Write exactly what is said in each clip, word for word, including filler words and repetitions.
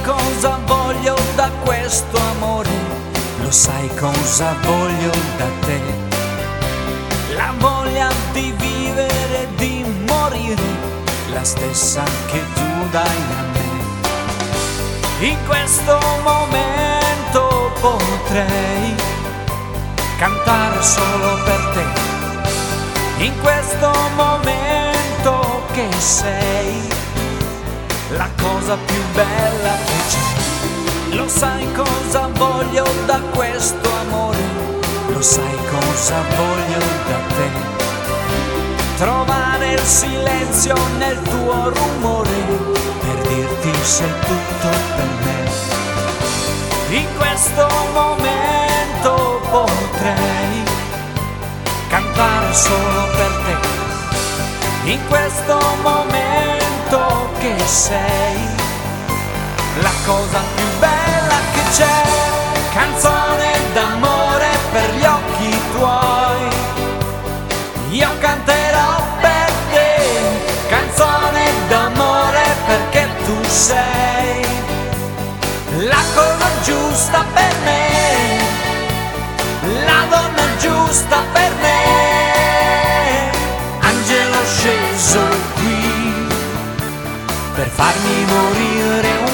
cosa voglio da questo amore, lo sai cosa voglio da te. La voglia di vivere, di morire, la stessa che tu dai a me. In questo momento potrei cantare solo per te. In questo momento che sei la cosa più bella che c'è. Lo sai cosa voglio da questo amore, lo sai cosa voglio da te. Trovare il silenzio nel tuo rumore per dirti sei tutto per me. In questo momento potrei cantare solo per te. In questo momento che sei la cosa più bella che c'è. Canzone d'amore per gli occhi tuoi, io canterò per te. Canzone d'amore perché tu sei la cosa giusta per me, la donna giusta per me. Angelo sceso qui per farmi morire un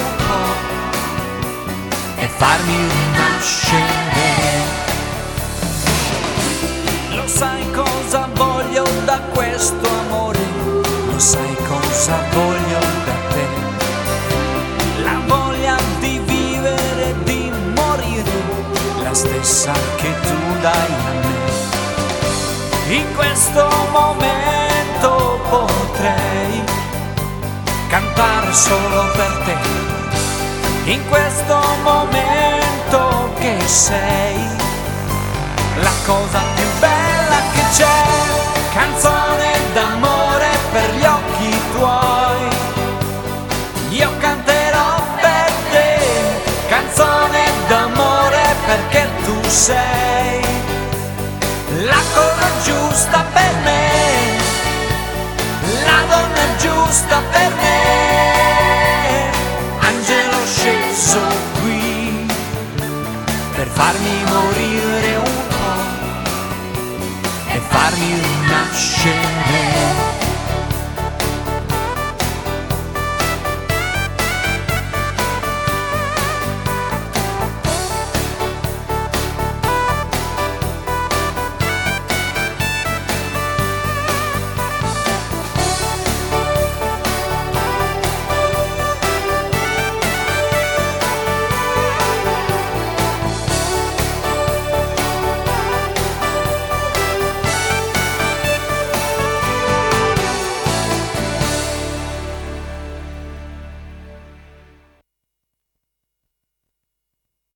po' e farmi rinascere. Lo sai cosa voglio da questo amore, lo sai cosa voglio da te. La voglia di vivere, di morire, la stessa che tu dai a me. In questo momento potrei cantare solo per te. In questo momento che sei la cosa più bella che c'è. Canzone d'amore per gli occhi tuoi, io canterò per te. Canzone d'amore perché tu sei la cosa giusta per me.